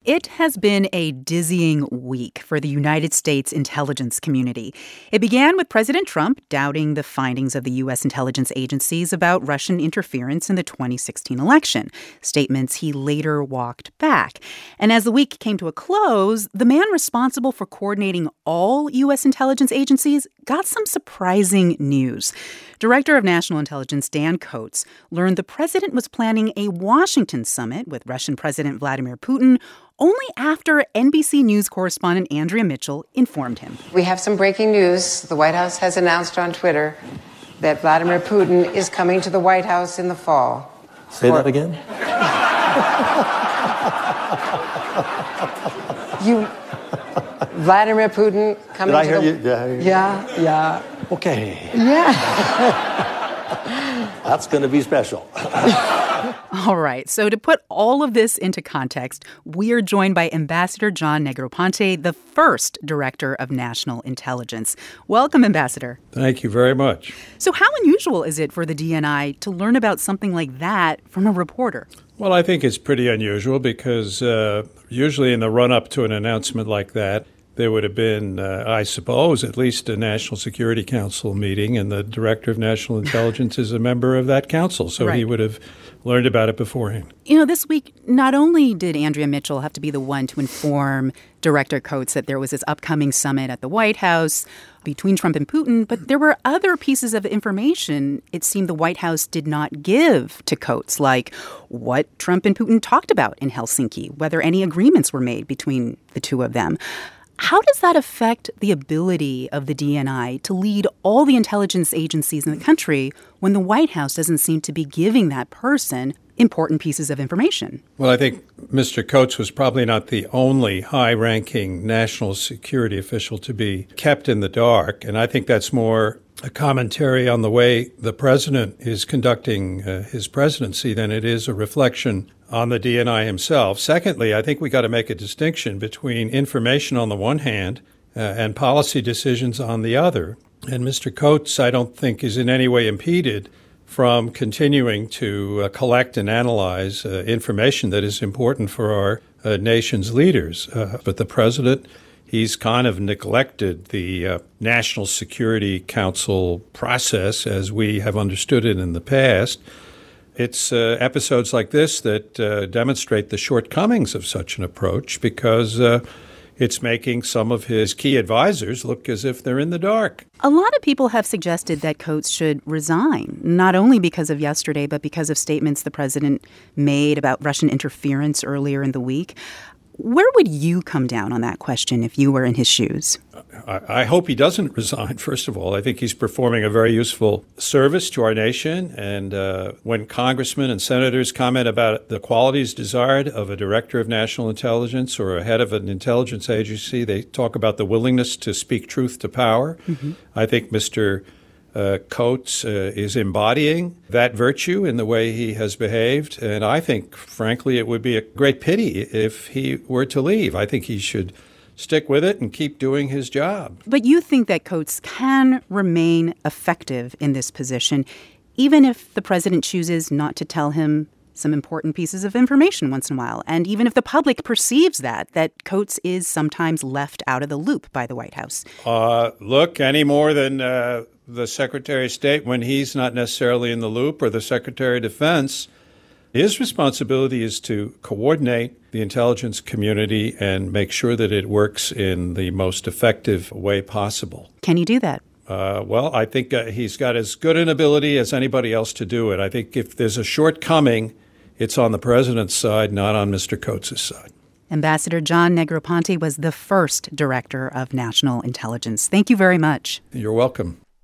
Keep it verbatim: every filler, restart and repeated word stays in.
It has been a dizzying week for the United States intelligence community. It began with President Trump doubting the findings of the U S intelligence agencies about Russian interference in the twenty sixteen election, statements he later walked back. And as the week came to a close, the man responsible for coordinating all U S intelligence agencies got some surprising news. Director of National Intelligence Dan Coats learned the president was planning a Washington summit with Russian President Vladimir Putin only after N B C News correspondent Andrea Mitchell informed him. We have some breaking news. The White House has announced on Twitter that Vladimir Putin is coming to the White House in the fall. Say For- that again? you, Vladimir Putin coming Did I to hear the... you? Did I hear you? Yeah, yeah. Okay. Yeah. That's going to be special. All right. So to put all of this into context, we are joined by Ambassador John Negroponte, the first director of national intelligence. Welcome, Ambassador. Thank you very much. So how unusual is it for the D N I to learn about something like that from a reporter? Well, I think it's pretty unusual because uh, usually in the run-up to an announcement like that, there would have been, uh, I suppose, at least a National Security Council meeting, and the Director of National Intelligence is a member of that council, so right. He would have learned about it beforehand. You know, this week, not only did Andrea Mitchell have to be the one to inform Director Coats that there was this upcoming summit at the White House between Trump and Putin, but there were other pieces of information it seemed the White House did not give to Coats, like what Trump and Putin talked about in Helsinki, whether any agreements were made between the two of them. How does that affect the ability of the D N I to lead all the intelligence agencies in the country when the White House doesn't seem to be giving that person important pieces of information? Well, I think Mister Coats was probably not the only high-ranking national security official to be kept in the dark, and I think that's more a commentary on the way the president is conducting uh, his presidency than it is a reflection on the D N I himself. Secondly, I think we got to make a distinction between information on the one hand uh, and policy decisions on the other. And Mister Coats, I don't think, is in any way impeded from continuing to uh, collect and analyze uh, information that is important for our uh, nation's leaders. Uh, but the president, he's kind of neglected the uh, National Security Council process as we have understood it in the past. It's uh, episodes like this that uh, demonstrate the shortcomings of such an approach because uh, it's making some of his key advisors look as if they're in the dark. A lot of people have suggested that Coats should resign, not only because of yesterday, but because of statements the president made about Russian interference earlier in the week. Where would you come down on that question if you were in his shoes? I, I hope he doesn't resign, first of all. I think he's performing a very useful service to our nation. And uh, when congressmen and senators comment about the qualities desired of a director of national intelligence or a head of an intelligence agency, they talk about the willingness to speak truth to power. Mm-hmm. I think Mister Uh, Coats uh, is embodying that virtue in the way he has behaved. And I think, frankly, it would be a great pity if he were to leave. I think he should stick with it and keep doing his job. But you think that Coats can remain effective in this position, even if the president chooses not to tell him some important pieces of information once in a while, and even if the public perceives that, that Coats is sometimes left out of the loop by the White House? Uh, look, any more than uh, the Secretary of State when he's not necessarily in the loop, or the Secretary of Defense, his responsibility is to coordinate the intelligence community and make sure that it works in the most effective way possible. Can you do that? Uh, well, I think uh, he's got as good an ability as anybody else to do it. I think if there's a shortcoming, it's on the president's side, not on Mister Coates' side. Ambassador John Negroponte was the first director of national intelligence. Thank you very much. You're welcome.